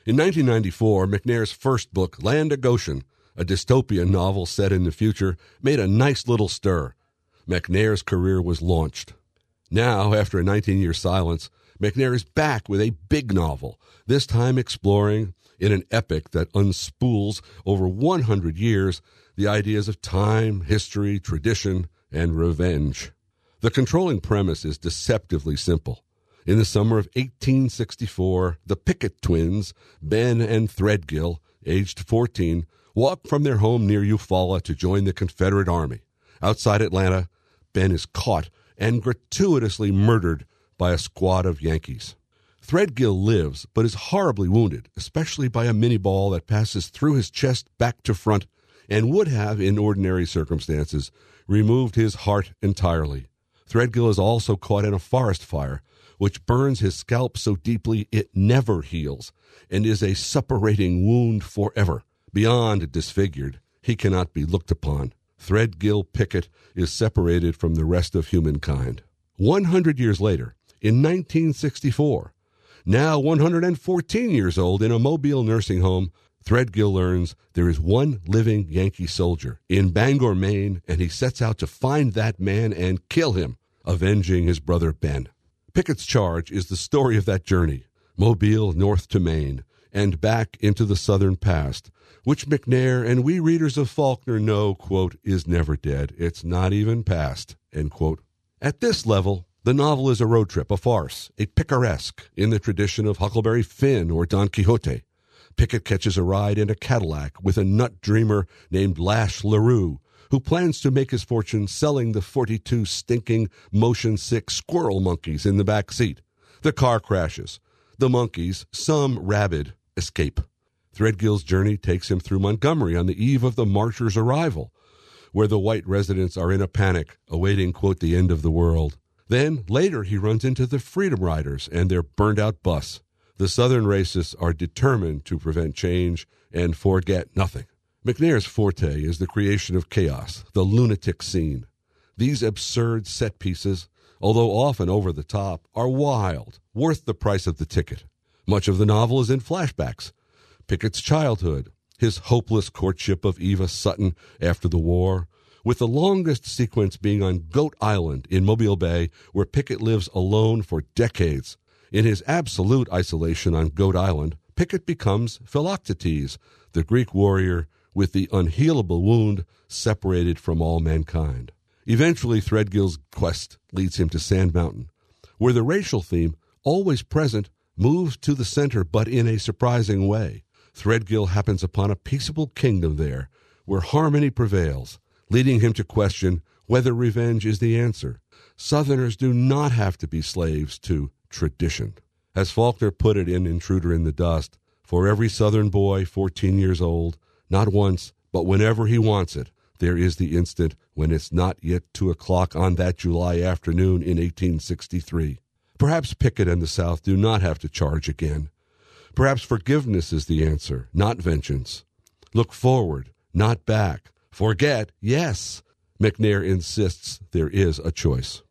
In 1994, McNair's first book, Land of Goshen, a dystopian novel set in the future, made a nice little stir. McNair's career was launched. Now, after a 19-year silence, McNair is back with a big novel, this time exploring, in an epic that unspools over 100 years, the ideas of time, history, tradition, and revenge. The controlling premise is deceptively simple. In the summer of 1864, the Pickett twins, Ben and Threadgill, aged 14, walk from their home near Eufaula to join the Confederate Army. Outside Atlanta, Ben is caught and gratuitously murdered by a squad of Yankees. Threadgill lives, but is horribly wounded, especially by a minie ball that passes through his chest back to front and would have, in ordinary circumstances, removed his heart entirely. Threadgill is also caught in a forest fire, which burns his scalp so deeply it never heals, and is a suppurating wound forever. Beyond disfigured, he cannot be looked upon. Threadgill Pickett is separated from the rest of humankind. 100 years later, in 1964, now 114 years old in a Mobile nursing home, Threadgill learns there is one living Yankee soldier in Bangor, Maine, and he sets out to find that man and kill him, avenging his brother Ben. Pickett's charge is the story of that journey, Mobile north to Maine, and back into the southern past, which McNair and we readers of Faulkner know, quote, is never dead. It's not even past, end quote. At this level, the novel is a road trip, a farce, a picaresque in the tradition of Huckleberry Finn or Don Quixote. Pickett catches a ride in a Cadillac with a nut dreamer named Lash LaRue, who plans to make his fortune selling the 42 stinking, motion-sick squirrel monkeys in the back seat. The car crashes. The monkeys, some rabid, escape. Threadgill's journey takes him through Montgomery on the eve of the marchers' arrival, where the white residents are in a panic, awaiting, quote, the end of the world. Then, later, he runs into the Freedom Riders and their burned-out bus. The Southern racists are determined to prevent change and forget nothing. McNair's forte is the creation of chaos, the lunatic scene. These absurd set pieces, although often over the top, are wild, worth the price of the ticket. Much of the novel is in flashbacks. Pickett's childhood, his hopeless courtship of Eva Sutton after the war, with the longest sequence being on Goat Island in Mobile Bay, where Pickett lives alone for decades. In his absolute isolation on Goat Island, Pickett becomes Philoctetes, the Greek warrior with the unhealable wound separated from all mankind. Eventually, Threadgill's quest leads him to Sand Mountain, where the racial theme, always present, moves to the center, but in a surprising way. Threadgill happens upon a peaceable kingdom there, where harmony prevails, leading him to question whether revenge is the answer. Southerners do not have to be slaves to tradition. As Faulkner put it in Intruder in the Dust, for every Southern boy 14 years old, not once, but whenever he wants it, there is the instant when it's not yet 2 o'clock on that July afternoon in 1863. Perhaps Pickett and the South do not have to charge again. Perhaps forgiveness is the answer, not vengeance. Look forward, not back. Forget, yes. McNair insists there is a choice.